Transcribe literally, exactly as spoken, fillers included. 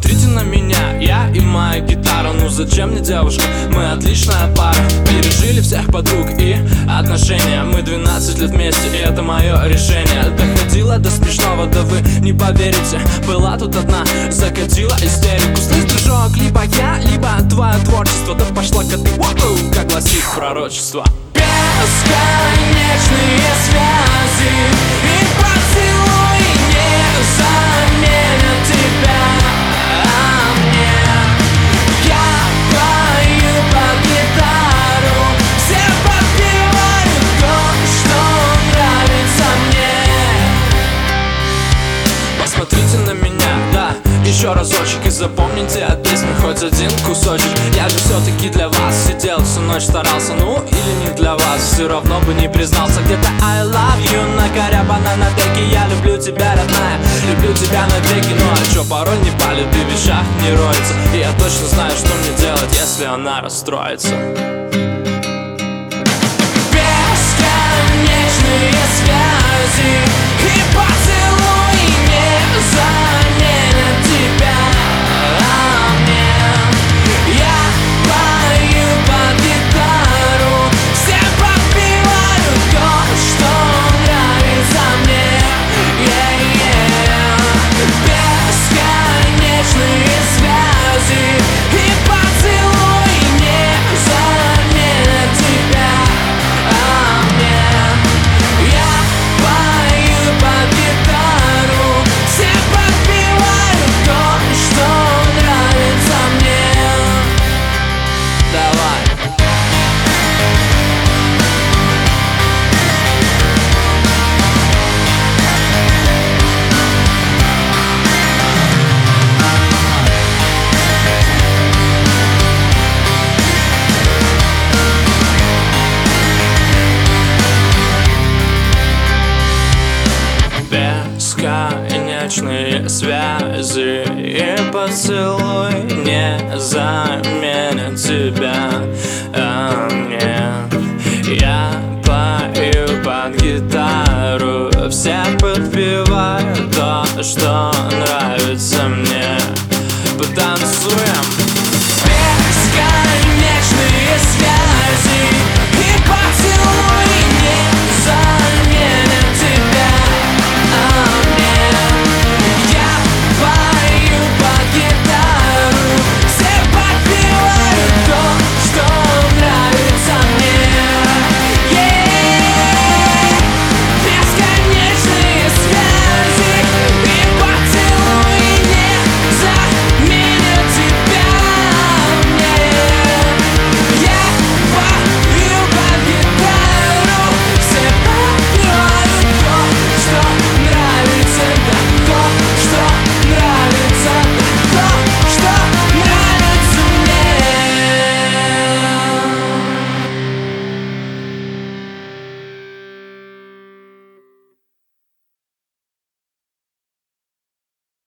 Посмотрите на меня, я и моя гитара. Ну зачем мне девушка, мы отличная пара. Пережили всех подруг и отношения. Мы двенадцать лет вместе, и это мое решение. Доходило до смешного, да вы не поверите. Была тут одна, закатила истерику. Слышь, дружок, либо я, либо твое творчество. Да пошла ка ты, воу, как гласит пророчество. Бесконечные связи и поцелуй не заменят тебя, а мне. Я пою под гитару, все подпевают то, что нравится мне. Посмотрите на меня, да, еще разочек, и запомните от песни хоть один кусочек. Я же все-таки для вас сидел всю ночь, старался, ну или не для вас, все равно бы не признался. Где-то I love you, накорябана на теке. Я люблю тебя, родная, люблю тебя навеки. Ну а чё, порой не палит и в вещах не роется. И я точно знаю, что мне делать, если она расстроится. Бесконечные связи и поцелуй не заменят тебя, а мне. Я пою под гитару, все подпевают то, что нравится мне. Yeah, yeah. Бесконечные связи и поцелуй не заменят тебя, а мне. Я пою под гитару, все подпевают то, что нравится мне. Давай. Бесконечные связи и поцелуй не заменят тебя, а мне. Я пою под гитару, все подпевают то, что